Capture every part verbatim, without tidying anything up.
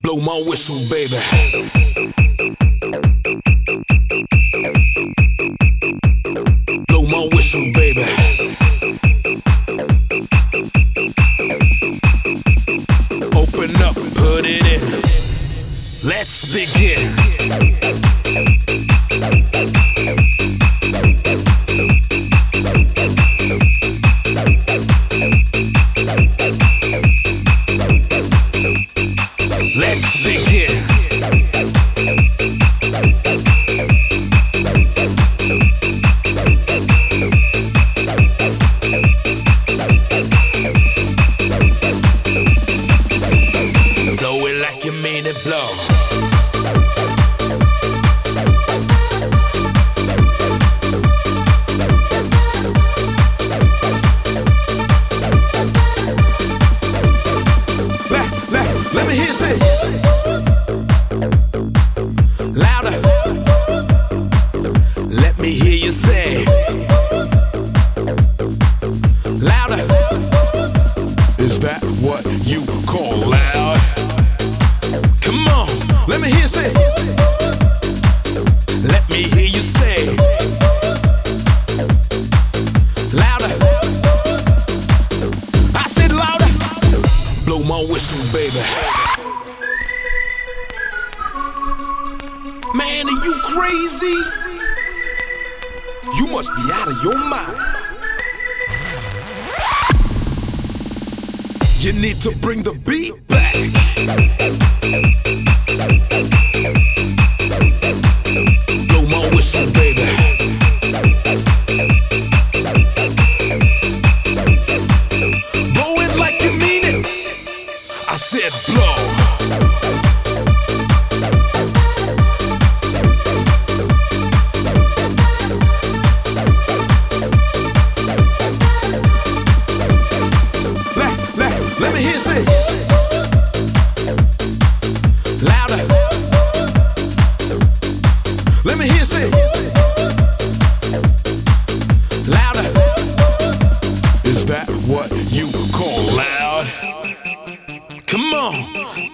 Blow my whistle, baby. Blow my whistle, baby. Open up, put it in. Let's begin. Let's begin. Blow it like you mean it, blow. Let, let, let me hear you say louder. Let me hear you say louder. Is that what you call loud? Come on, let me hear you say. Let me hear you say louder. I said louder. Blow my whistle, baby. Man, are you crazy? You must be out of your mind. You need to bring the beat back. Blow my whistle, baby. Blow it like you mean it. I said blow. Let me hear you say louder. Let me hear you say louder. Is that what you call loud? Come on.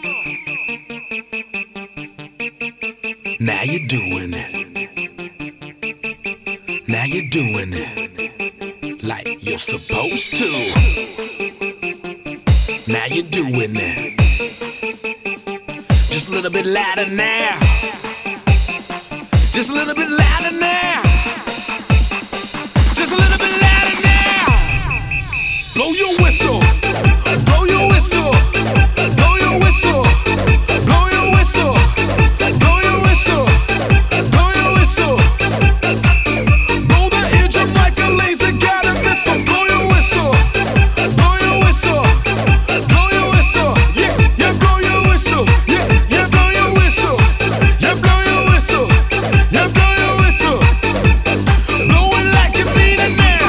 Now you're doing it. Now you're doing it like you're supposed to. Now you're doing it. Just a little bit louder now. Just a little bit louder now. Just a little bit louder now. Blow your whistle. Blow your whistle. Blow your whistle. Blow your whistle. Blow your whistle. Blow your whistle. Blow the eardrum like a laser got a missile. Blow your whistle. Blow your whistle. Blow your whistle. Yeah, yeah, blow your whistle. Yeah, yeah, blow your whistle. Yeah, blow your whistle. Yeah, blow your whistle. Blow it like you mean it now.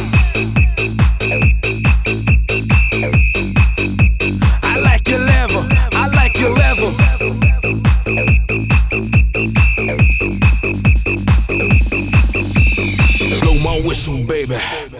I like your level. I like your level. Blow my whistle, baby.